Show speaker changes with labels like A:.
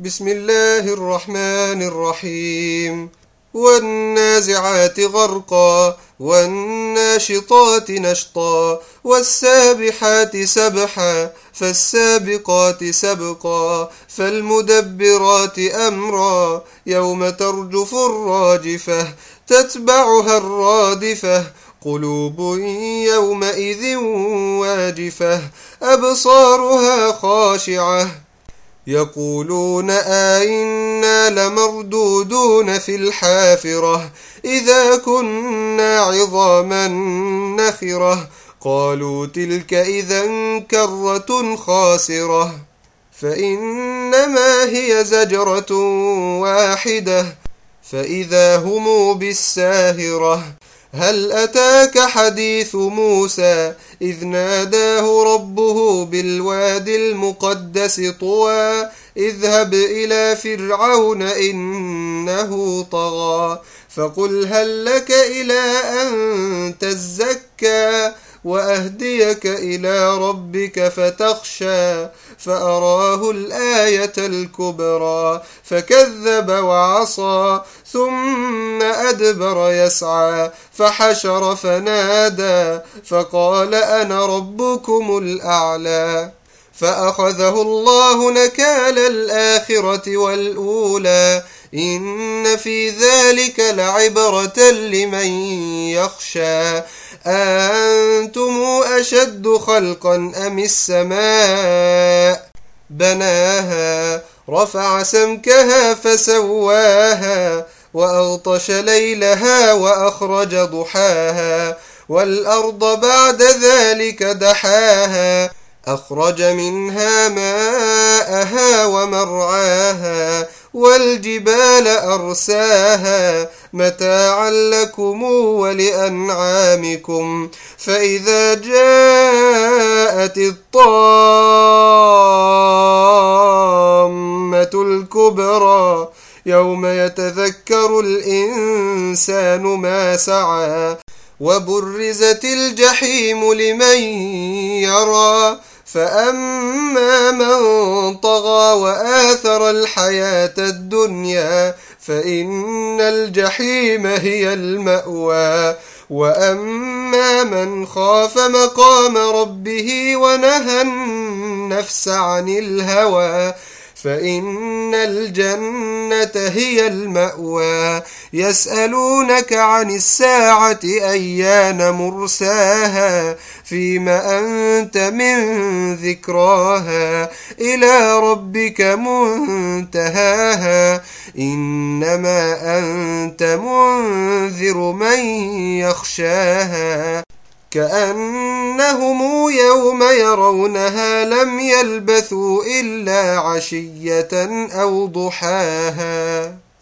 A: بسم الله الرحمن الرحيم والنازعات غرقا والناشطات نشطا والسابحات سبحا فالسابقات سبقا فالمدبرات أمرا يوم ترجف الراجفة تتبعها الرادفة قلوب يومئذ واجفة أبصارها خاشعة يقولون أئنا لمردودون في الحافرة إذا كنا عظاما نخرة قالوا تلك إذا كرة خاسرة فإنما هي زجرة واحدة فإذا هم بالساهرة هل أتاك حديث موسى إذ ناداه ربه بالواد المقدس طوى اذهب إلى فرعون إنه طغى فقل هل لك إلى أن تزكى وأهديك إلى ربك فتخشى فأراه الآية الكبرى فكذب وعصى ثم أدبر يسعى فحشر فنادى فقال أنا ربكم الأعلى فأخذه الله نكال الآخرة والأولى إن في ذلك لعبرة لمن يخشى أنتم أشد خلقا أم السماء بناها رفع سمكها فسواها وأغطش ليلها وأخرج ضحاها والأرض بعد ذلك دحاها أخرج منها ماءها ومرعاها والجبال أرساها متاعا لكم ولأنعامكم فإذا جاءت الطامة الكبرى يوم يتذكر الإنسان ما سعى وبرزت الجحيم لمن يرى فأما من طغى وآثر الحياة الدنيا فإن الجحيم هي المأوى وأما من خاف مقام ربه ونهى النفس عن الهوى فإن الجنة هي المأوى يسألونك عن الساعة أيان مرساها فيما أنت من ذكراها إلى ربك منتهاها إنما أنت منذر من يخشاها كأنهم يوم يرونها لم يلبثوا إلا عشية أو ضحاها.